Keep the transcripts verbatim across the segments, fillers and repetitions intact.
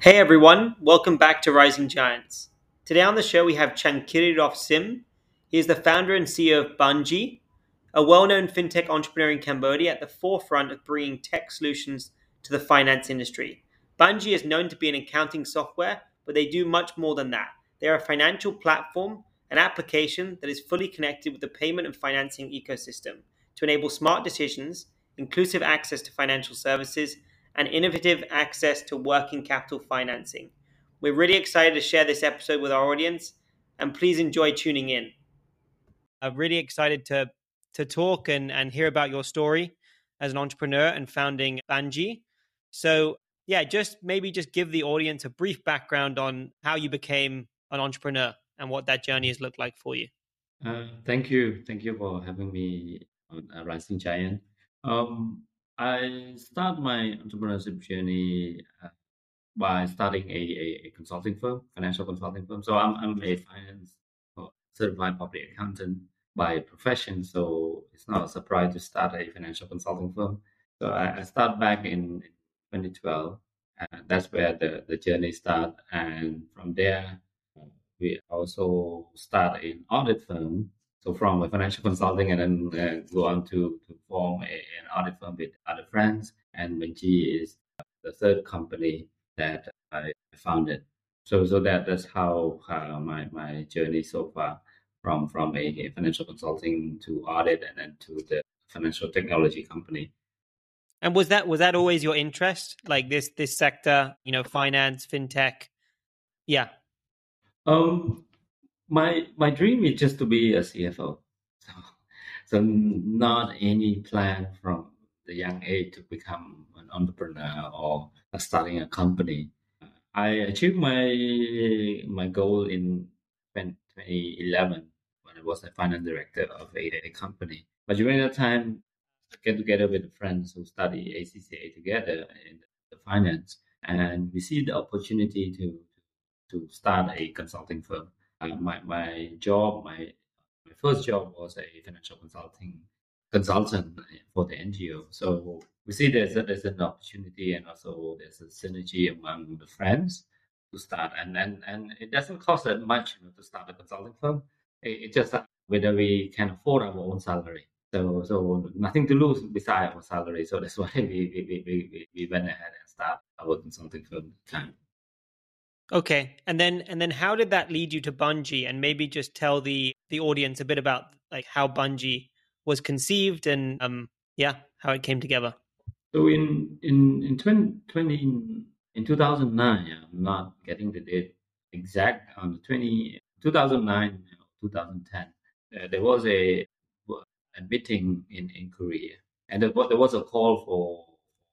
Hey everyone, welcome back to Rising Giants. Today on the show we have Chankirirov Sim. He is the founder and C E O of Bungie, a well-known fintech entrepreneur in Cambodia at the forefront of bringing tech solutions to the finance industry. Bungie is known to be an accounting software, but they do much more than that. They are a financial platform, an application that is fully connected with the payment and financing ecosystem to enable smart decisions, inclusive access to financial services, and innovative access to working capital financing. We're really excited to share this episode with our audience, and please enjoy tuning in. I'm really excited to to talk and, and hear about your story as an entrepreneur and founding Bungie. So, yeah, just maybe just give the audience a brief background on how you became an entrepreneur and what that journey has looked like for you. Uh, thank you. Thank you for having me on uh, Rising Giant. Um, I start my entrepreneurship journey uh, by starting a, a, a consulting firm, financial consulting firm. So I'm, I'm a finance or certified public accountant by profession. So it's not a surprise to start a financial consulting firm. So I, I start back in twenty twelve. And that's where the, the journey started. And from there, uh, we also start an audit firm. So from a financial consulting and then uh, go on to, to form a, an audit firm with other friends. And Benji is the third company that I founded. So so that that's how uh, my my journey so far from from a, a financial consulting to audit and then to the financial technology company. And was that was that always your interest, like this this sector, you know, finance, fintech? Yeah. Um, my my dream is just to be a C F O. So, so not any plan from the young age to become an entrepreneur or starting a company. I achieved my my goal in twenty eleven when I was a finance director of a, a company. But during that time, I get together with friends who study A C C A together in the finance, and we see the opportunity to to start a consulting firm. Uh, my my job, my my first job was a financial consulting consultant for the N G O. So we see there's a, there's an opportunity and also there's a synergy among the friends to start, and and and it doesn't cost that much, you know, to start a consulting firm. It, it just uh, whether we can afford our own salary. So so nothing to lose beside our salary. So that's why we we, we, we, we went ahead and start our consulting firm at the time. Okay. And then and then how did that lead you to Bungie? And maybe just tell the the audience a bit about like how Bungie was conceived and um yeah, how it came together. So in in in twenty, twenty in two thousand nine, I'm not getting the date exact on the twenty, two thousand nine, two thousand ten. Uh, there was a a meeting in in Korea, and there was, there was a call for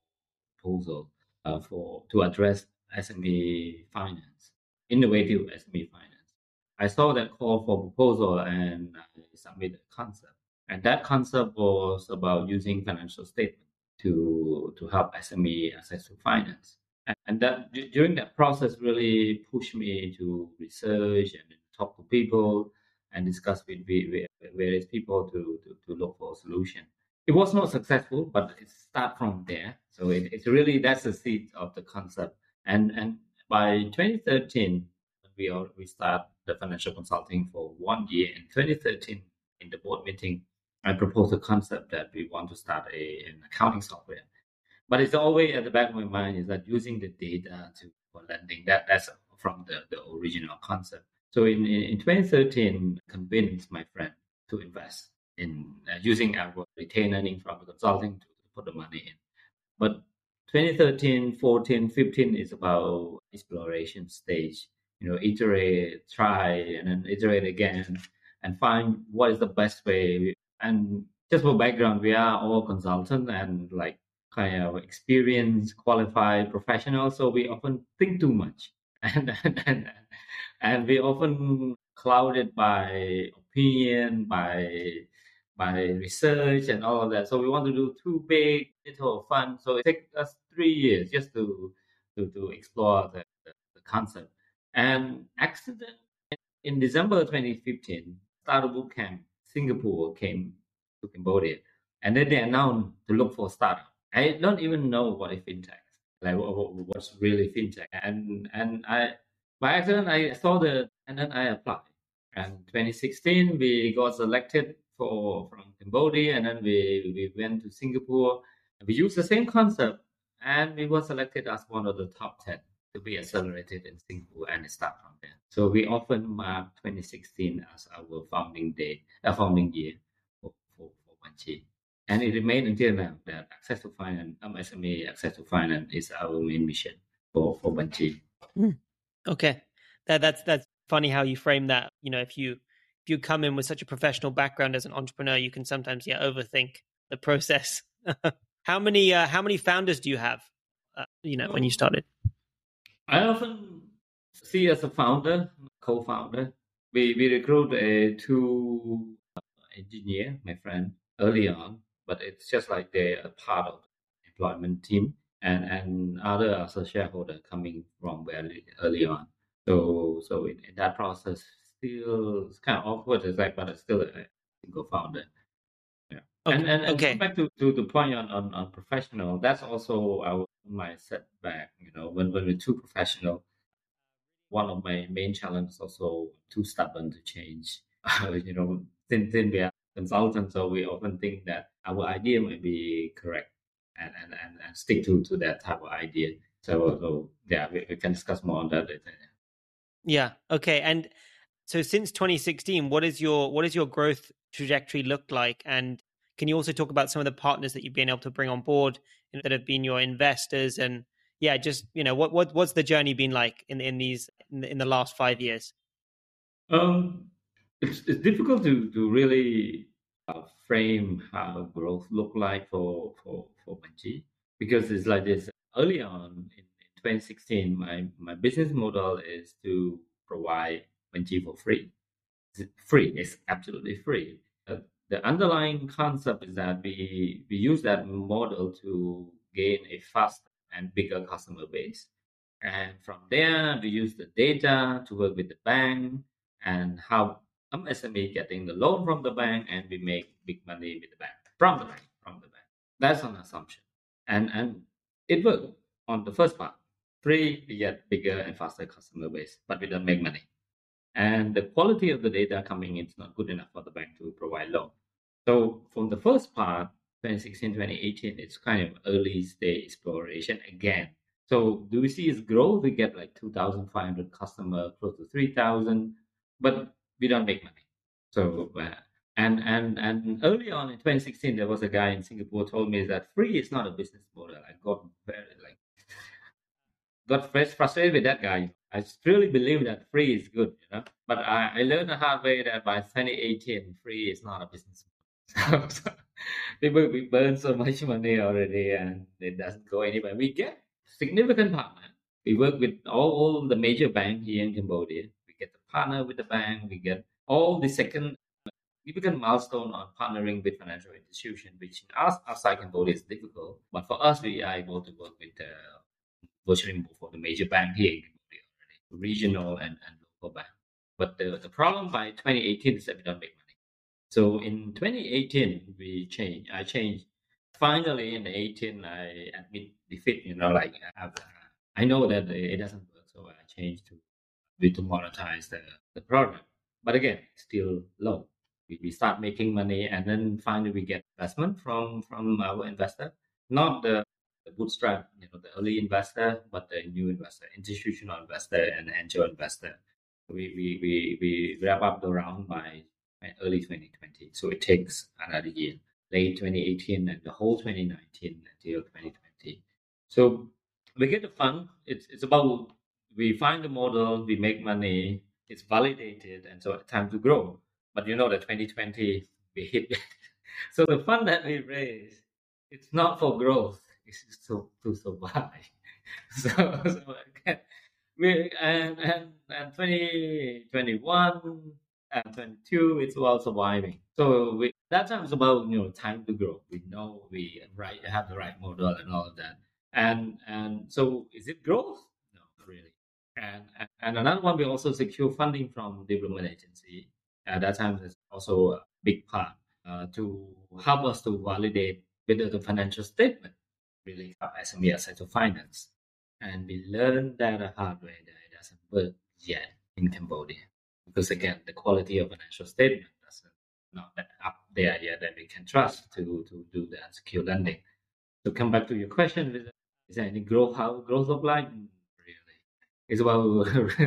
proposal uh, for to address S M E finance, innovative S M E finance. I saw that call for proposal and I submitted a concept. And that concept was about using financial statement to to help S M E access to finance. And, and that d- during that process really pushed me to research and talk to people and discuss with, with, with various people to, to, to look for a solution. It was not successful, but it start from there. So it, it's really that's the seed of the concept. And and by twenty thirteen, we all, we start the financial consulting for one year. In twenty thirteen, in the board meeting, I proposed a concept that we want to start a, an accounting software. But it's always at the back of my mind is that using the data to for lending. That that's from the, the original concept. So in, in, in twenty thirteen, convinced my friend to invest in uh, using our retained earning from the consulting to put the money in. But twenty thirteen, fourteen, fifteen is about exploration stage. You know, iterate, try, and then iterate again, and find what is the best way. And just for background, we are all consultants and like kind of experienced, qualified professionals. So we often think too much, and and and, and we often clouded by opinion, by by research and all of that. So we want to do too big, little fun. So it takes us three years just to to, to explore the, the, the concept. And accident in December twenty fifteen, Startup Bootcamp Singapore came to Cambodia, and then they announced to look for startup. I don't even know what is fintech. like what, what- what's really fintech. And and I by accident I saw the and then I applied. And twenty sixteen we got selected for from Cambodia, and then we we went to Singapore. We used the same concept, and we were selected as one of the top ten to be accelerated in Singapore and start from there. So we often mark twenty sixteen as our founding day, uh, founding year for for, for Banchi. And it remained until now that access to finance, M S M E access to finance is our main mission for, for Banchi. Mm. Okay. That that's that's funny how you frame that. You know, if you if you come in with such a professional background as an entrepreneur, you can sometimes yeah overthink the process. How many uh, how many founders do you have? Uh, you know, when you started. I often see as a founder, co-founder, we, we recruit a two engineer, my friend, early on, but it's just like they're a part of the employment team, and and other as a shareholder coming from very early on. So so in, in that process, still it's kind of awkward, it's like, but it's still a single founder. Yeah. Okay. And and, and okay. come back to, to the point on, on, on professional, that's also our my setback, you know, when, when we're too professional. One of my main challenges also too stubborn to change. you know, since, since we are consultants, so we often think that our idea might be correct, and, and, and, and stick to, to that type of idea. So, so yeah, we, we can discuss more on that later. Yeah. Okay. And so since twenty sixteen, what is your what is your growth trajectory look like? And can you also talk about some of the partners that you've been able to bring on board that have been your investors? And yeah, just you know, what what what's the journey been like in in these in the, in the last five years? Um, it's, it's difficult to to really uh, frame how growth look like for for for Banchi, because it's like this. Early on in, in twenty sixteen, my my business model is to provide Banchi for free. It's free. It's absolutely free. Uh, the underlying concept is that we we use that model to gain a fast and bigger customer base, and from there we use the data to work with the bank and how M S M E getting the loan from the bank, and we make big money with the bank from the bank from the bank. That's an assumption, and and it worked on the first part. Free, we get bigger and faster customer base, but we don't make money. And the quality of the data coming in is not good enough for the bank to provide loan. So from the first part, twenty sixteen, twenty eighteen, it's kind of early stage exploration again. So do we see its growth? We get like two thousand five hundred customers, close to three thousand, but we don't make money. So uh, and and and early on in twenty sixteen, there was a guy in Singapore told me that free is not a business model. I got very like got frustrated with that guy. I really believe that free is good, you know. But I, I learned the hard way that by twenty eighteen, free is not a business model. So, people we burn so much money already, and it doesn't go anywhere. We get significant partner. We work with all, all the major banks here in Cambodia. We get the partner with the bank. We get all the second significant milestone on partnering with financial institution, which in us outside Cambodia is difficult. But for us, we are able to work with uh, virtually for the major bank here in Cambodia already, regional and, and local bank. But the, the problem by twenty eighteen is that we don't make money. So in twenty eighteen, we changed. I changed. Finally, in eighteen, I admit defeat. You know, like I, have, I know that it doesn't work, so I changed to to monetize the, the product. But again, still low. We, we start making money, and then finally we get investment from from our investor, not the the bootstrap, you know, the early investor, but the new investor, institutional investor, and angel investor. We we we, we wrap up the round by early twenty twenty. So it takes another year, late twenty eighteen and the whole twenty nineteen until twenty twenty. So we get the fund. It's it's about we find the model, we make money, it's validated, and so time to grow. But you know that twenty twenty we hit. So the fund that we raise, it's not for growth. It's to to survive. so, so again, we and and and twenty twenty-one and twenty-two, it's about surviving. So we that time is about you know time to grow. We know we right have the right model and all of that. And and so is it growth? No, not really. And and, and another one, we also secure funding from development agency. At that time, is also a big part uh, to help us to validate whether the financial statement really have S M E access to finance. And we learned that the hard way that it doesn't work yet in Cambodia. Because again, the quality of financial statement doesn't not that up there yet that we can trust to, to do the unsecured lending. So come back to your question, is there, is there any growth, how growth look like? Really? It's about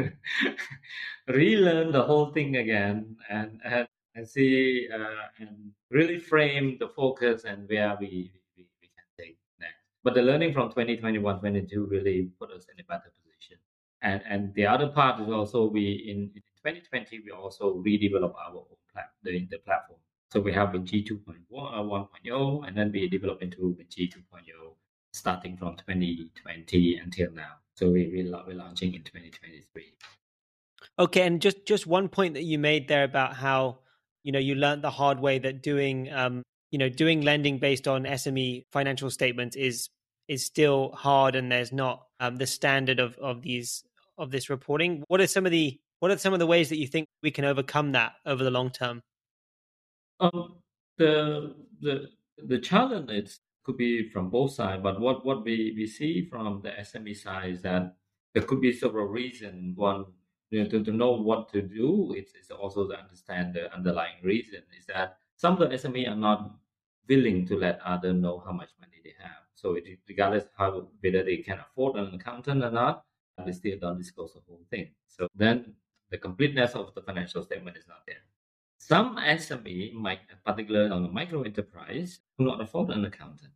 relearn the whole thing again and, and, and see uh, and really frame the focus and where we, we, we can take next. But the learning from twenty twenty-one, twenty-two really put us in a better position. And and the other part is also we in, in twenty twenty we also redevelop our own plat- the, the platform. So we have Vinci two point one, and then we develop into Vinci two point oh starting from twenty twenty until now. So we, we we're launching in twenty twenty-three. Okay, and just just one point that you made there about how, you know, you learned the hard way that doing um you know doing lending based on S M E financial statements is is still hard, and there's not um, the standard of of these of this reporting. What are some of the what are some of the ways that you think we can overcome that over the long term? Um, the the the challenge is could be from both sides, but what what we we see from the S M E side is that there could be several reasons. One, you know, to, to know what to do, it's, it's also to understand the underlying reason. Is that some of the S M E are not willing to let others know how much money they have. So it, regardless how whether they can afford an accountant or not, they still don't disclose the whole thing. So then the completeness of the financial statement is not there. Some S M E, might, particularly on a micro enterprise, do not afford an accountant.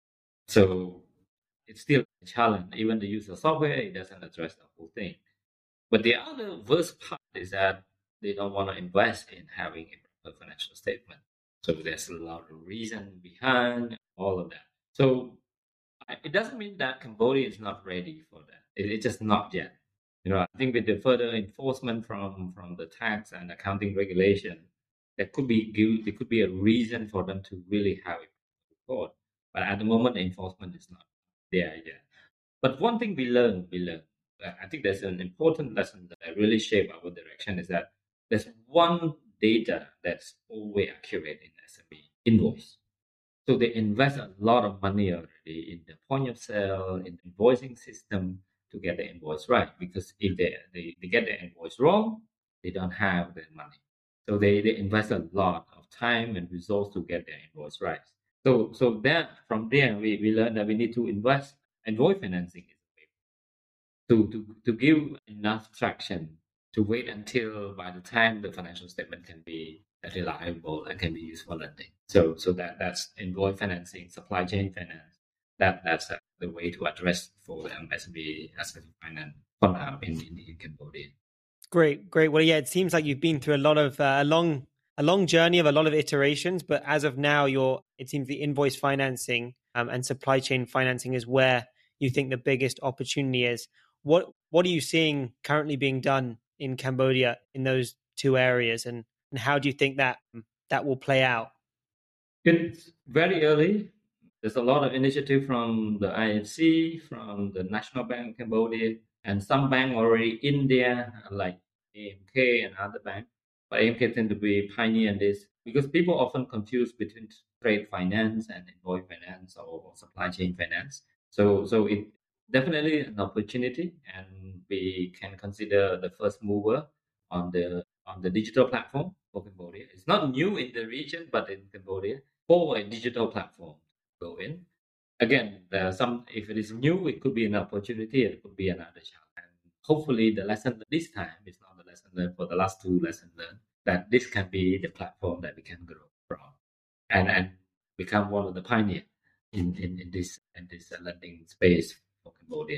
So it's still a challenge. Even the use of software, it doesn't address the whole thing. But the other worst part is that they don't want to invest in having a financial statement. So there's a lot of reason behind all of that. So it doesn't mean that Cambodia is not ready for that. It, it's just not yet. You know, I think with the further enforcement from from the tax and accounting regulation, there could be there could be a reason for them to really have it report. But at the moment, enforcement is not there yet. But one thing we learned, we learned. I think there's an important lesson that really shaped our direction is that there's one data that's always accurate in S M E invoice. So they invest a lot of money already in the point of sale, in the invoicing system to get the invoice right. Because if they, they, they get the invoice wrong, they don't have the money. So they, they invest a lot of time and resource to get their invoice right. So so that from there we, we learned that we need to invest invoice financing to, to, to give enough traction to wait until by the time the financial statement can be reliable and can be used for lending. So so that that's invoice financing, supply chain finance. That that's uh, the way to address for the M S M E aspect of finance for now in, in, in Cambodia. Great, great. Well, yeah, it seems like you've been through a lot of uh, a long a long journey of a lot of iterations, but as of now, you're it seems the invoice financing um, and supply chain financing is where you think the biggest opportunity is. What what are you seeing currently being done in Cambodia in those two areas, and, and how do you think that that will play out? It's very early. There's a lot of initiative from the I F C, from the National Bank of Cambodia, and some bank already in there, like A M K and other banks. But A M K tend to be pioneer in this because people often confuse between trade finance and invoice finance or supply chain finance. So, so it definitely an opportunity, and we can consider the first mover on the on the digital platform for Cambodia. It's not new in the region, but in Cambodia for a digital platform to go in. Again, there are some. If it is new, it could be an opportunity. It could be another challenge. And hopefully, the lesson this time is not the lesson learned for the last two lessons learned. That this can be the platform that we can grow from, and and become one of the pioneers in, in, in this in this lending space for Cambodia.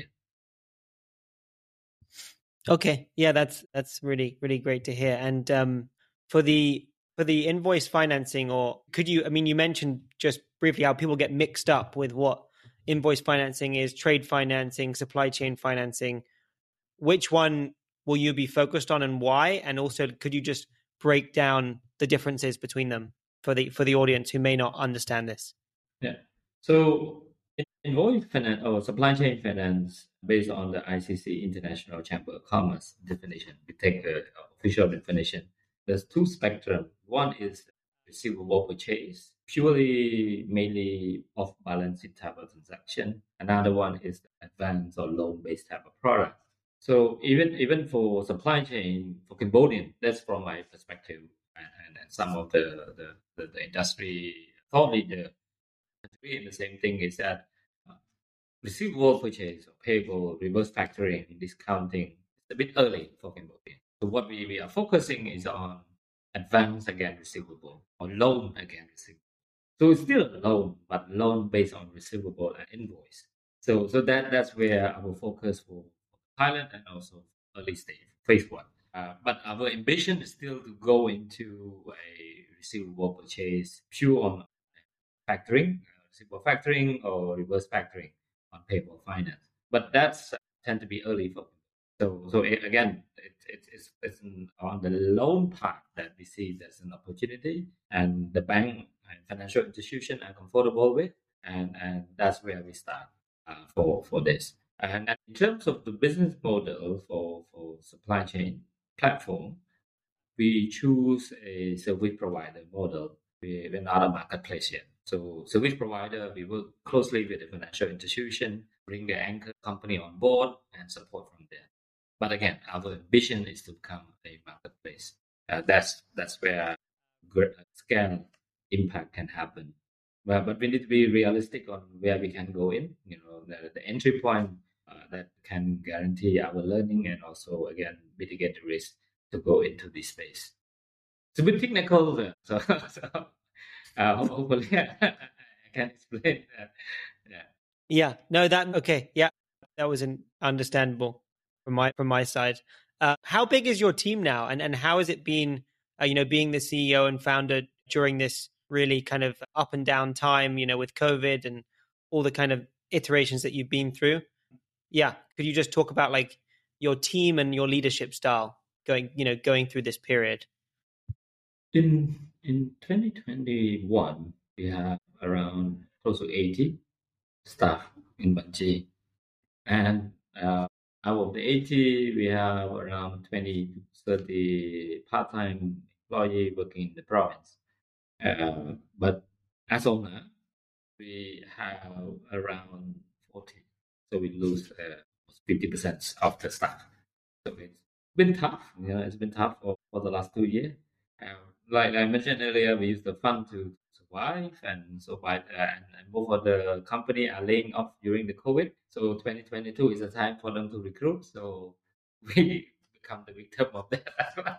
Okay, yeah, that's that's really really great to hear. And um, for the for the invoice financing, or could you? I mean, you mentioned just briefly how people get mixed up with what invoice financing is, trade financing, supply chain financing. Which one will you be focused on, and why? And also, could you just break down the differences between them for the for the audience who may not understand this? Yeah. So invoice finance or supply chain finance, based on the I C C International Chamber of Commerce definition, we take the official definition. There's two spectrum. One is receivable purchase, purely mainly off balance sheet type of transaction. Another one is advanced or loan based type of product. So even even for supply chain for Cambodian, that's from my perspective, and, and, and some of the the, the, the industry thought leader agree in the same thing is that uh, receivable purchase or payable, reverse factoring, discounting is a bit early for Cambodia. So what we, we are focusing is on advance against receivable or loan against receivable. So it's still a loan, but loan based on receivable and invoice. So so that that's where our focus for pilot and also early stage phase one. Uh, but our ambition is still to go into a receivable purchase pure on factoring, uh, receivable factoring or reverse factoring on payable finance. But that's uh, tend to be early for. So so it, again, it, it, it's it's on the loan part that we see there's an opportunity, and the bank and financial institution are comfortable with, and and that's where we start uh, for for this. And, and in terms of the business model for for supply chain platform, we choose a service provider model. We, we're not a marketplace yet. So service provider, we work closely with the financial institution, bring the anchor company on board and support from there. But again, our ambition is to become a marketplace. Uh, that's that's where great scale impact can happen. But, but we need to be realistic on where we can go in. You know, the, the entry point uh, that can guarantee our learning and also again mitigate the risk to go into this space. It's a bit technical, uh, so, so uh, hopefully I can explain that. Yeah. Yeah, no, that okay. Yeah, that was an understandable from my from my side. Uh, how big is your team now, and and how has it been? Uh, you know, being the C E O and founder during this really kind of up and down time. You know, with COVID and all the kind of iterations that you've been through. Yeah, could you just talk about like your team and your leadership style going, you know, going through this period? In in twenty twenty-one, we have around close to eighty staff in Banji, and uh, out of the eighty, we have around twenty to thirty part-time employee working in the province. Uh, but as of now, we have around forty, so we lose uh, fifty percent of the staff. So it's been tough. You know, it's been tough for, for the last two years. Um, like I mentioned earlier, we use the fund to survive and survive, uh, and, and most of the company are laying off during the COVID. So twenty twenty-two is a time for them to recruit. So we become the victim of that as well.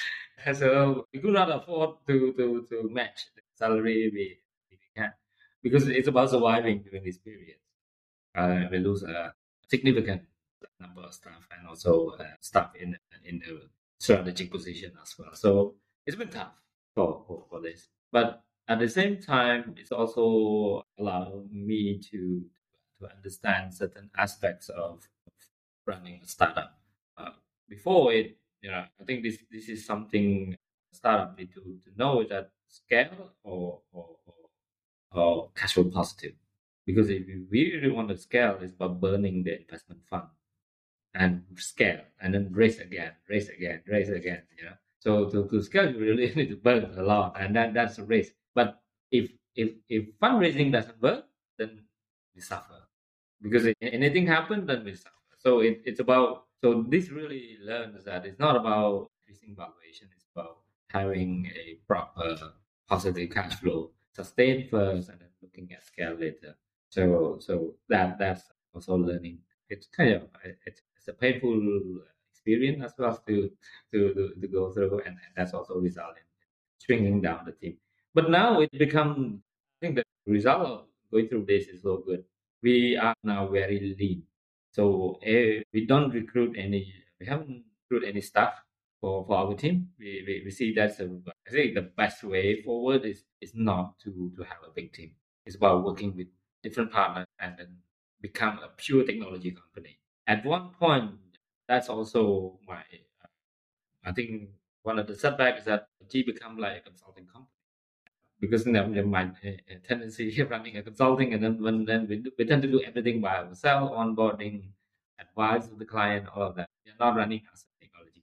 So we could not afford to to to match the salary we, we can because it's about surviving during this period. Uh, we lose a significant number of staff and also uh, staff in in the strategic position as well. So it's been tough for, for, for this. But at the same time, it's also allowed me to to understand certain aspects of running a startup. Uh, before it, you know, I think this this is something startup need to, to know that scale or or, or, or cash flow positive. Because if you really want to scale, it's about burning the investment fund and scale and then raise again, raise again, raise again. You know, so to, to scale, you really need to burn a lot, and that that's a risk. But if if if fundraising doesn't work, then we suffer because if anything happens, then we suffer. So it, it's about so this really learns that it's not about increasing valuation; it's about having a proper positive cash flow, sustain first, and then looking at scale later. So so that that's also learning. It's kind of it's, it's a painful experience as well to to to, to go through, and, and that's also result in shrinking down the team. But now it become I think the result of going through this is so good. We are now very lean, so eh, we don't recruit any. We haven't recruit any staff for, for our team. We, we, we see that's a, I think the best way forward is is not to to have a big team. It's about working with different partners and then become a pure technology company. At one point, that's also my, I think one of the setbacks is that G become like a consulting company because you know, my uh, tendency of running a consulting and then when then we, do, we tend to do everything by ourselves, onboarding, advice of the client, all of that. We are not running as a technology.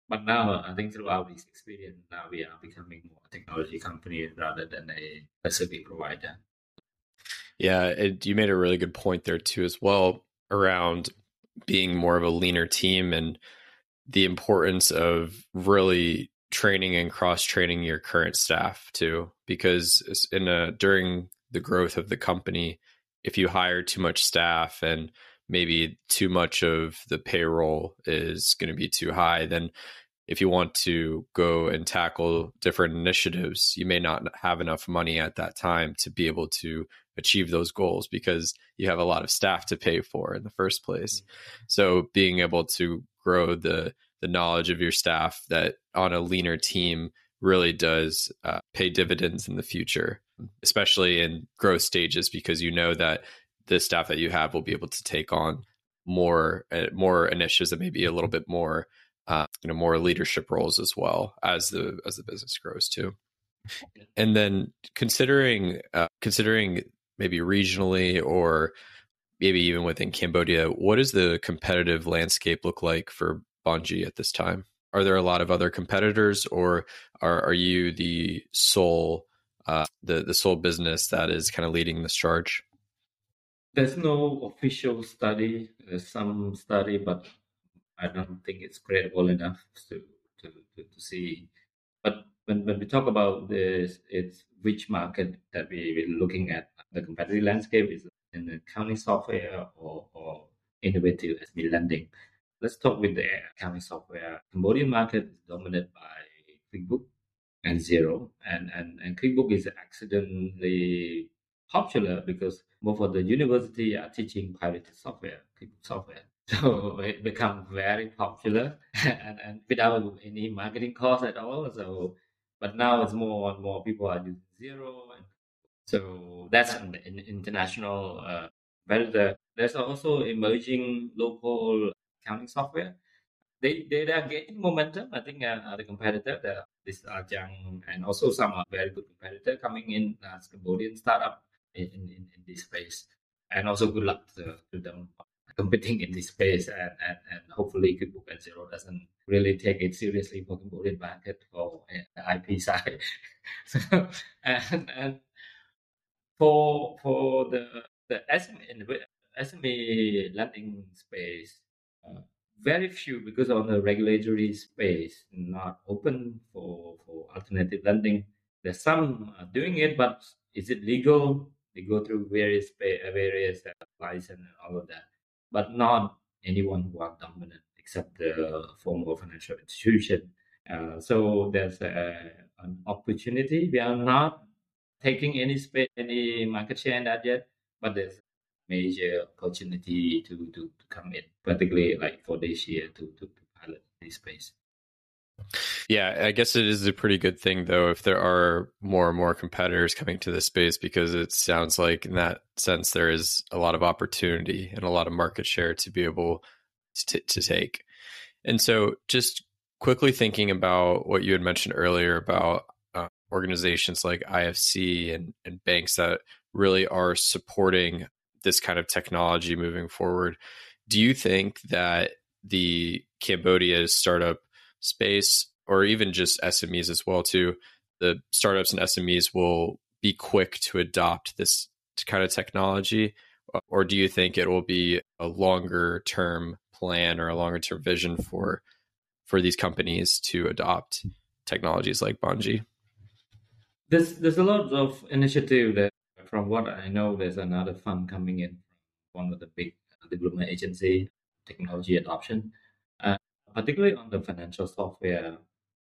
But now I think throughout this experience, now we are becoming more a technology company rather than a, a service provider. Yeah, it, you made a really good point there too, as well, around being more of a leaner team and the importance of really training and cross training your current staff too. Because in a, during the growth of the company, if you hire too much staff and maybe too much of the payroll is going to be too high, then if you want to go and tackle different initiatives, you may not have enough money at that time to be able to achieve those goals because you have a lot of staff to pay for in the first place. So being able to grow the the knowledge of your staff that on a leaner team really does uh, pay dividends in the future, especially in growth stages, because you know that the staff that you have will be able to take on more uh, more initiatives that may be a little bit more Uh, you know, more leadership roles as well as the as the business grows too. And then considering uh, considering maybe regionally or maybe even within Cambodia, what does the competitive landscape look like for Bungie at this time? Are there a lot of other competitors, or are are you the sole uh, the the sole business that is kind of leading this charge? There's no official study. There's some study, but I don't think it's credible enough to to, to, to see. But when, when we talk about this, it's which market that we, we're looking at. The competitive landscape is in the accounting software or, or innovative S M E lending. Let's talk with the accounting software. Cambodian market is dominated by QuickBook and Zero, and and and QuickBook is accidentally popular because most of the university are teaching pirated software, QuickBook software. So it become very popular and, and without any marketing cost at all. So, but now it's more and more people are using Zero, and so that's an, an international uh, competitor. There's also emerging local accounting software. They they are getting momentum. I think uh, the competitor, the this Ajang, and also some are very good competitor coming in as Cambodian startup in, in, in this space. And also good luck to, to them competing in this space, and, and, and hopefully QuickBook and Zero doesn't really take it seriously for Cambodian market for uh, the I P side. So and and for for the the S M E in the S M E lending space, uh, very few because of the regulatory space not open for for alternative lending. There's some uh, doing it, but is it legal? They go through various pa- uh, various uh, license and all of that, but not anyone who are dominant except the formal financial institution. Uh, so there's a, an opportunity. We are not taking any space, any market share in that yet, but there's major opportunity to, to, to come in, particularly like for this year to, to, to pilot this space. Yeah, I guess it is a pretty good thing though if there are more and more competitors coming to this space, because it sounds like in that sense there is a lot of opportunity and a lot of market share to be able to, to take. And so just quickly thinking about what you had mentioned earlier about uh, organizations like I F C and, and banks that really are supporting this kind of technology moving forward, do you think that the Cambodia startup space, or even just S M Es as well too, the startups and S M Es will be quick to adopt this kind of technology? Or do you think it will be a longer term plan or a longer term vision for for these companies to adopt technologies like Bungie? There's there's a lot of initiative that, from what I know, there's another fund coming in from one of the big development agency, technology adoption, uh, particularly on the financial software.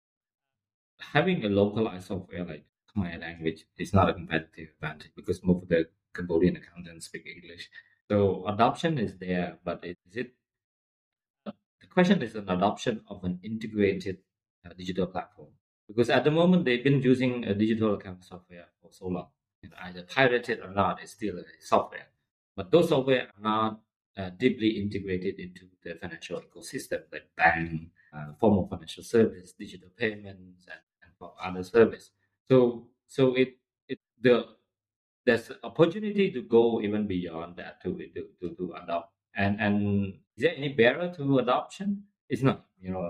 Having a localized software like Khmer language is not a competitive advantage because most of the Cambodian accountants speak English. So adoption is there, but is it? The question is an adoption of an integrated uh, digital platform, because at the moment they've been using a digital account software for so long, and either pirated or not, it's still a software. But those software are not uh, deeply integrated into the financial ecosystem, like bank, uh, formal financial service, digital payments, and, and for other service. So, so it it the there's opportunity to go even beyond that to to to, to adopt. And and is there any barrier to adoption? It's not. You know,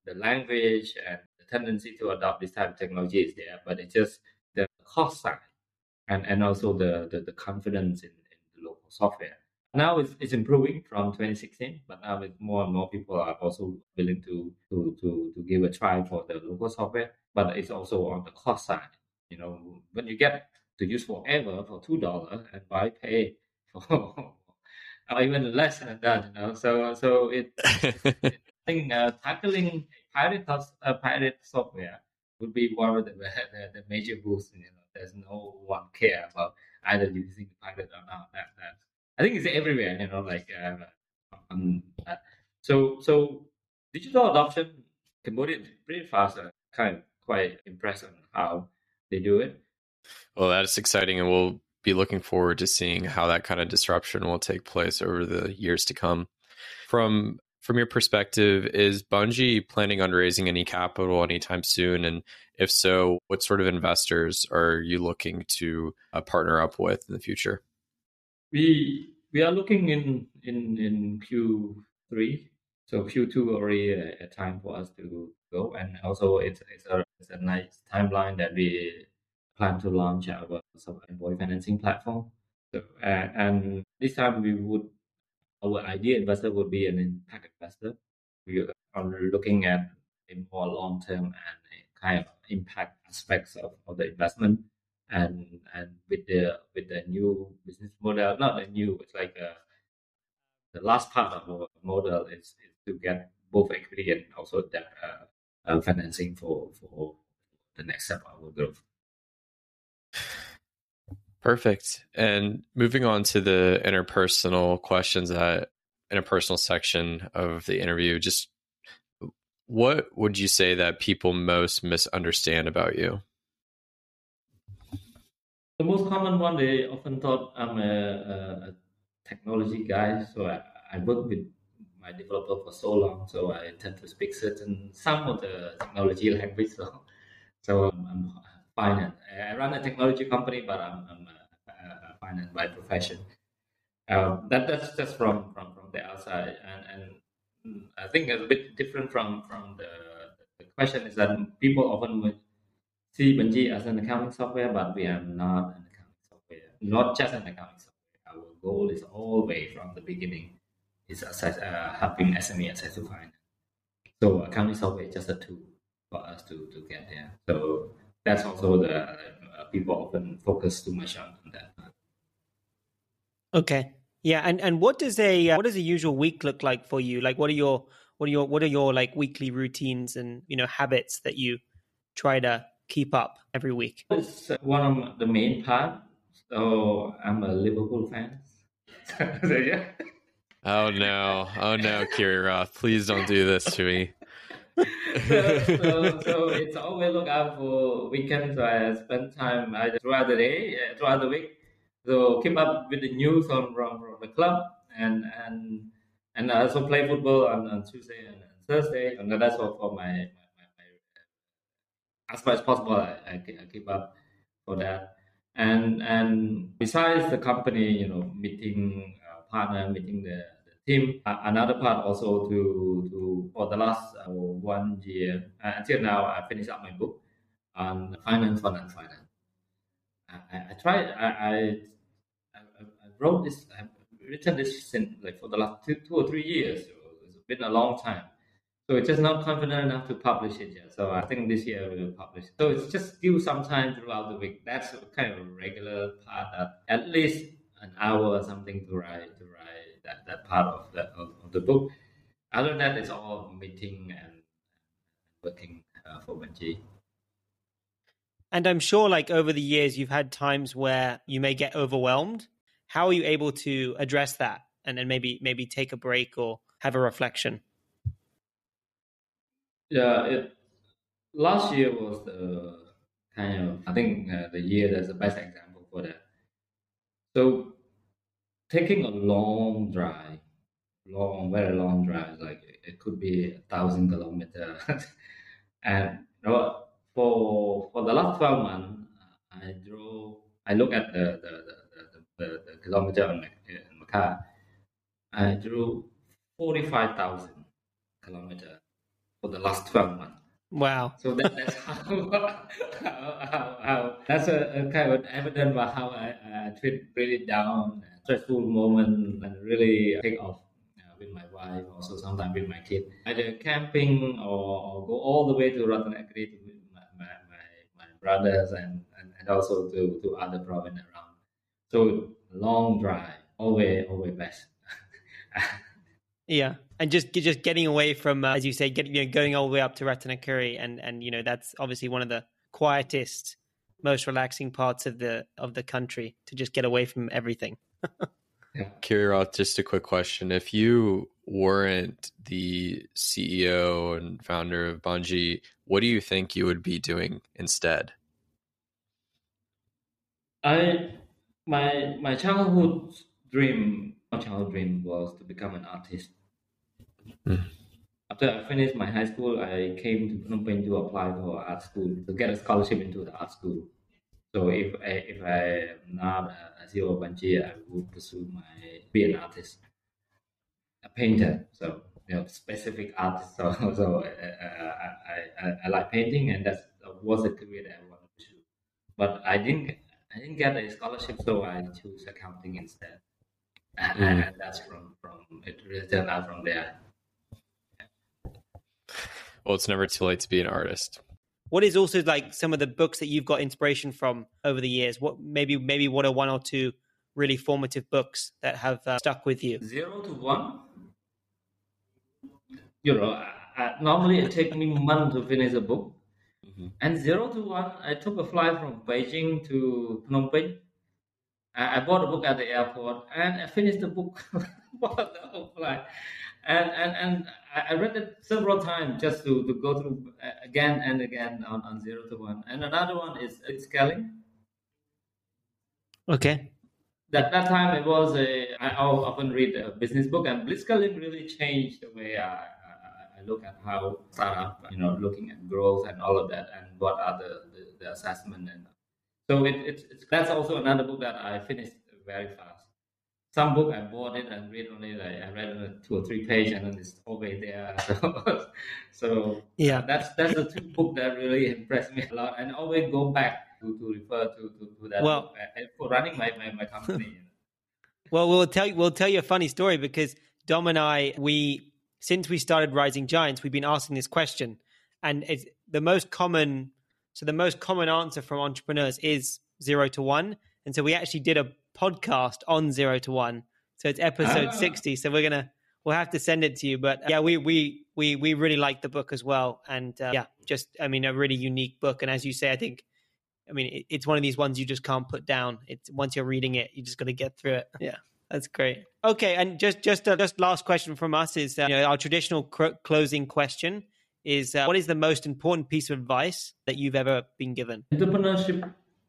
the language and the tendency to adopt this type of technology is there, but it's just the cost side and, and also the, the, the confidence in, in the local software. Now it's, it's improving from twenty sixteen, but now it's more and more people are also willing to, to, to, to give a try for the local software, but it's also on the cost side. You know, when you get to use forever for two dollars and buy pay for or even less than that, you know. So so it, it I think uh, tackling pirate uh, pirate software would be one of the, the, the major boosts. You know, there's no one care about either using pirate or not. That that I think it's everywhere. You know, like uh, um, uh, so so digital adoption Cambodia is pretty fast. Uh, kind of quite impressed on how they do it. Well, that's exciting, and we'll be looking forward to seeing how that kind of disruption will take place over the years to come. From from your perspective, is Bungie planning on raising any capital anytime soon? And if so, what sort of investors are you looking to uh, partner up with in the future? We we are looking in in in Q three, so Q two already a, a time for us to go, and also it's it's a it's a nice timeline that we plan to launch our employee financing platform. So uh, and this time we would our ideal investor would be an impact investor. We are looking at a more long term and a kind of impact aspects of, of the investment. And and with the with the new business model, not a new, it's like a, the last part of our model is, is to get both equity and also debt uh, uh, financing for for the next step of our growth. Perfect. And moving on to the interpersonal questions, that interpersonal section of the interview, just what would you say that people most misunderstand about you? The most common one, they often thought I'm a, a technology guy, so I, I work with my developer for so long, so I tend to speak certain some of the technology language. So, so I'm, I'm finance. I run a technology company, but I'm, I'm a, a finance by profession. Um, that that's just from, from, from the outside, and, and I think it's a bit different from from the the question is that people often would see Bungie as an accounting software, but we are not an accounting software, not just an accounting software. Our goal is all the way from the beginning is access, uh, helping S M E access to finance. So accounting software is just a tool for us to, to get there. So that's also the uh, people often focus too much on, on that. Okay. Yeah, and and what does a uh, what does a usual week look like for you? Like, what are your what are your what are your like weekly routines and you know habits that you try to keep up every week? It's one of the main part. So I'm a Liverpool fan. So yeah. Oh no! Oh no, Kiri Roth! Please don't do this to me. so, so, so it's always look out for weekends. So I spend time either throughout the day, uh, throughout the week. So keep up with the news on from, from the club, and and and I also play football on, on Tuesday and Thursday, and that's all for my, my, my, my as much as possible. I, I, I keep up for that, and and besides the company, you know, meeting uh, partner, meeting the team. Uh, another part also to to for the last uh, one year uh, until now, I finished up my book on finance, finance, finance. I, I, I tried. I, I I wrote this. I've written this since like for the last two two or three years. So it's been a long time. So it's just not confident enough to publish it yet. So I think this year we will publish. So it's just still some time throughout the week. That's kind of a regular part. That at least an hour or something to write to write. That, that part of the of, of the book. Other than that, it's all meeting and working uh, for Bungie. And I'm sure, like over the years, you've had times where you may get overwhelmed. How are you able to address that, and then maybe maybe take a break or have a reflection? Yeah, it, last year was the kind of I think uh, the year that's the best example for that. So taking a long drive. Long, very long drive. Like it could be a thousand kilometers. And you know, for for the last twelve months, I drove. I look at the the the, the, the, the kilometer on my, in my car. I drove forty five thousand kilometers for the last twelve months. Wow. So that, that's how, how, how, how that's a, a kind of evidence about how I, I treat really down, stressful moment, and really take off uh, with my wife, also sometimes with my kid, either camping or, or go all the way to Ratanakiri to with my, my, my, my brothers and, and, and also to, to other province around. So long drive, always, always best. Yeah, and just just getting away from, uh, as you say, getting you know, going all the way up to Ratanakiri, and and you know that's obviously one of the quietest, most relaxing parts of the of the country, to just get away from everything. Yeah. Kiriroth, just a quick question: if you weren't the C E O and founder of Bunji, what do you think you would be doing instead? I my my childhood dream. Childhood dream was to become an artist. Mm. After I finished my high school, I came to Phnom Penh to apply for art school to get a scholarship into the art school. So if I if I am not a C E O of Bunji, I would pursue my be an artist, a painter. So you know, specific artist. So so uh, I, I I like painting, and that was a career that I wanted to pursue. But I didn't I didn't get a scholarship, so I chose accounting instead. And, mm. and that's from, from it turned out from there. Well, it's never too late to be an artist. What is also like some of the books that you've got inspiration from over the years? What maybe maybe what are one or two really formative books that have uh, stuck with you? Zero to one. You know, I, I, normally it takes me months to finish a book, mm-hmm. and zero to one, I took a flight from Beijing to Phnom Penh. I bought a book at the airport and I finished the book for the whole flight. And and, and I read it several times just to, to go through again and again on, on zero to one. And another one is Blitzscaling. Okay. That that time it was a, I often read a business book, and Blitzscaling really changed the way I, I, I look at how startup, you know, looking at growth and all of that, and what are the, the, the assessment and So it, it, it's that's also another book that I finished very fast. Some book I bought it and read only like I read on two or three pages and then it's always there. So, so yeah, that's that's the two book that really impressed me a lot, and I always go back to, to refer to, to, to that well, book for running my, my, my company. You know. Well, we'll tell you we'll tell you a funny story, because Dom and I, we since we started Rising Giants, we've been asking this question, and it's the most common. So the most common answer from entrepreneurs is zero to one. And so we actually did a podcast on zero to one. So it's episode ah. sixty. So we're going to, we'll have to send it to you. But uh, yeah, we, we, we, we really like the book as well. And uh, yeah, just, I mean, a really unique book. And as you say, I think, I mean, it, it's one of these ones you just can't put down. It's once you're reading it, you just got to get through it. Yeah. That's great. Okay. And just, just, uh, just last question from us is, uh, you know, our traditional cr- closing question. Is uh, what is the most important piece of advice that you've ever been given? Entrepreneurship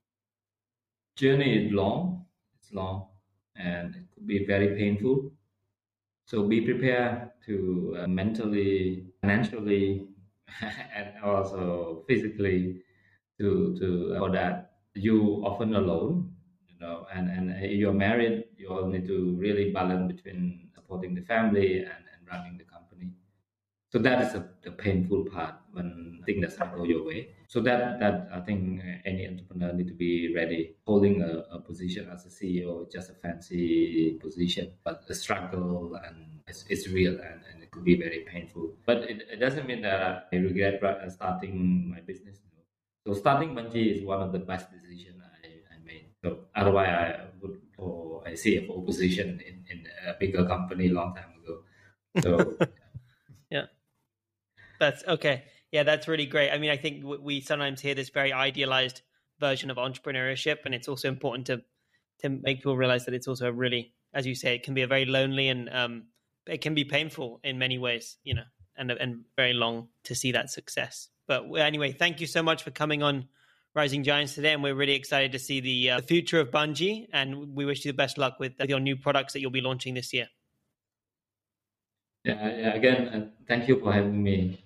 journey is long. It's long and it could be very painful. So be prepared to uh, mentally, financially, and also physically to to uh, for that. You often alone, you know, and and you're married. You all need to really balance between supporting the family and, and running the company. So that is a, the painful part when things doesn't go your way. So that that I think any entrepreneur need to be ready. Holding a, a position as a C E O is just a fancy position, but the struggle and it's, it's real and, and it could be very painful. But it, it doesn't mean that I regret starting my business. So starting Bunji is one of the best decisions I, I made. So otherwise I would go a C F O position in, in a bigger company a long time ago. So yeah. That's okay. Yeah, that's really great. I mean, I think we sometimes hear this very idealized version of entrepreneurship, and it's also important to to make people realize that it's also a really, as you say, it can be a very lonely and um, it can be painful in many ways, you know, and and very long to see that success. But anyway, thank you so much for coming on Rising Giants today, and we're really excited to see the, uh, the future of Bunji, and we wish you the best luck with, with your new products that you'll be launching this year. Yeah, yeah again, uh, thank you for having me.